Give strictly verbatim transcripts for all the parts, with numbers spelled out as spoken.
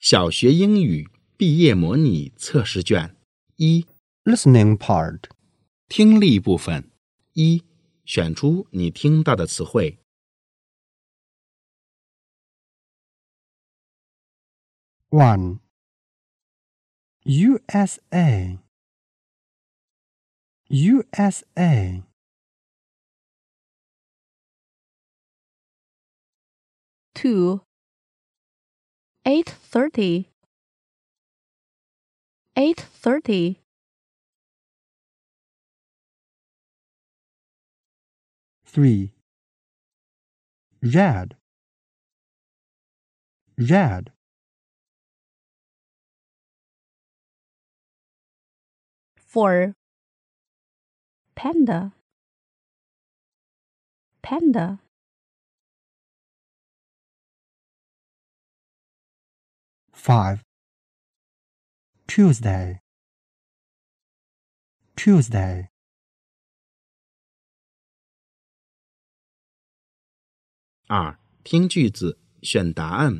小学英语毕业模拟测试卷一 Listening part. 听力部分一选出你听到的词汇。 one. U S A. U S A. two. eight thirty. eight thirty. three. Red. Red. four. Panda. Panda. five. Tuesday. Tuesday. 二听句子选答案。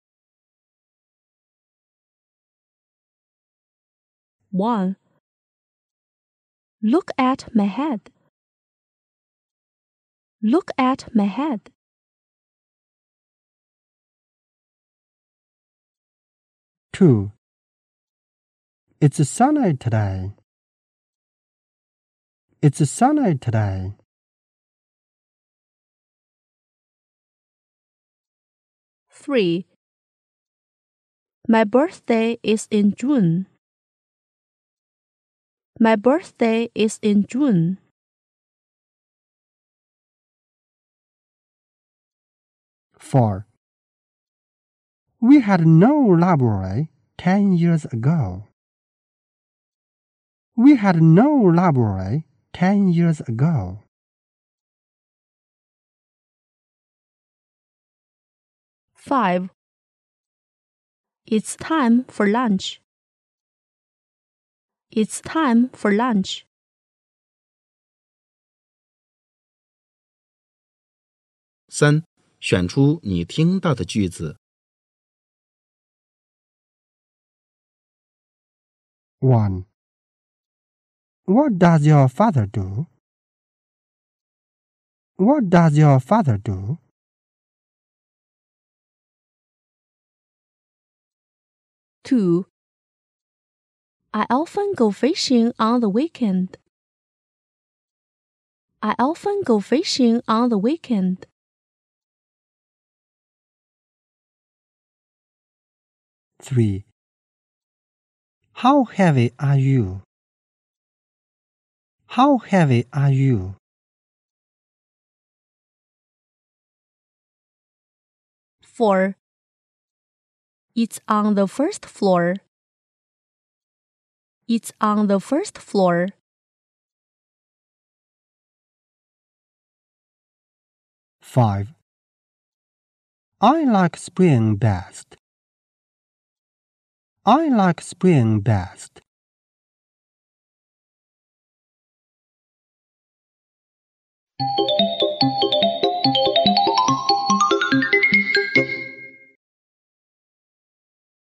one. Look at my head. Look at my head. two. It's sunny today. It's sunny today. three. My birthday is in June. My birthday is in June. four. We had no library ten years ago. We had no library ten years ago. five. It's time for lunch. It's time for lunch. 三选出你听到的句子。 one. What does your father do? What does your father do? two. I often go fishing on the weekend. I often go fishing on the weekend. three. How heavy are you? How heavy are you? four. It's on the first floor. It's on the first floor. five. I like spring best. I like spring best.